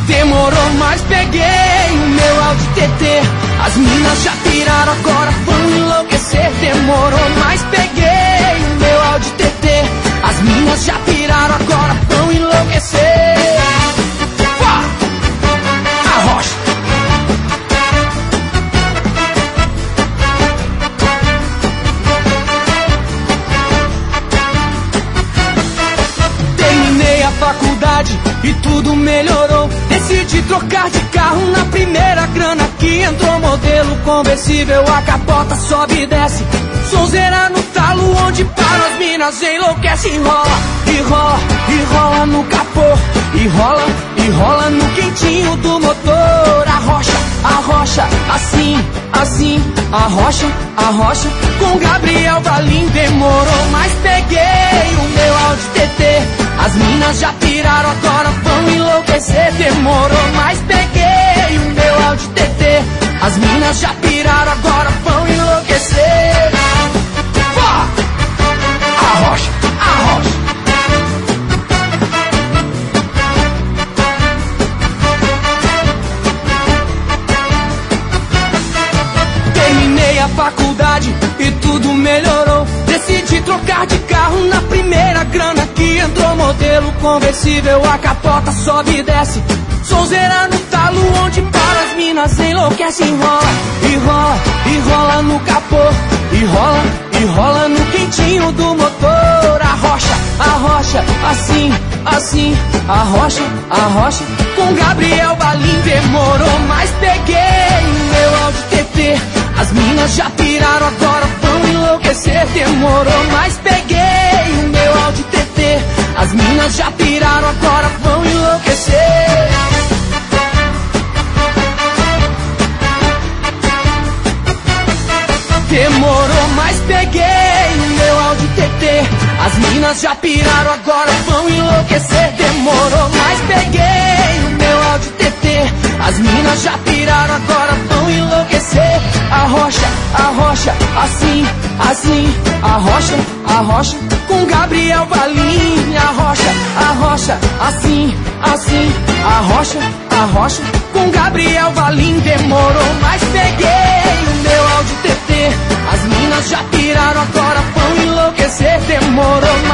Demorou, mas peguei o meu Audi TT. As minas já piraram, agora vão enlouquecer. Demorou, mas peguei o meu Audi TT. As minas já piraram, agora vão enlouquecer. Arrocha. Terminei a faculdade e tudo melhorou. Decidi trocar de carro na primeira grana que entrou. Modelo conversível, a capota sobe e desce. Sonzeira no talo, onde para as minas enlouquece. Enrola, e rola, e rola no capô. E rola no quentinho do motor. Arrocha, arrocha, assim, assim. Arrocha, arrocha, com Gabriel Valim. Demorou, mas peguei o meu Audi TT. As minas já piraram, agora vão enlouquecer. Demorou, mas peguei o meu Audi TT. As minas já piraram, agora vão enlouquecer. Arrocha, arrocha. Terminei a faculdade e tudo melhorou. Decidi trocar de carro na primeira grana que entrou. Modelo conversível, a capota sobe e desce. Sonzeira no talo, onde para as minas enlouquece. Enrola, e rola, e rola no capô. E rola no quentinho do motor. Arrocha, arrocha, assim, assim. Arrocha, arrocha, com Gabriel Valim. Demorou, mas peguei o meu Audi TT. As minas já piraram, agora vão enlouquecer. Demorou, mas peguei o meu Audi TT. As minas já piraram, agora vão enlouquecer. Demorou, mas peguei o meu Audi TT. As minas já piraram, agora vão enlouquecer. Demorou, mas peguei o meu Audi TT. As minas já piraram, agora vão enlouquecer. Arrocha, arrocha, assim, assim. Arrocha, arrocha, com Gabriel Valim. Arrocha, arrocha, assim, assim. Arrocha, arrocha, com Gabriel Valim. Demorou, mas peguei o meu Audi TT. As minas já piraram, agora vão enlouquecer. Demorou,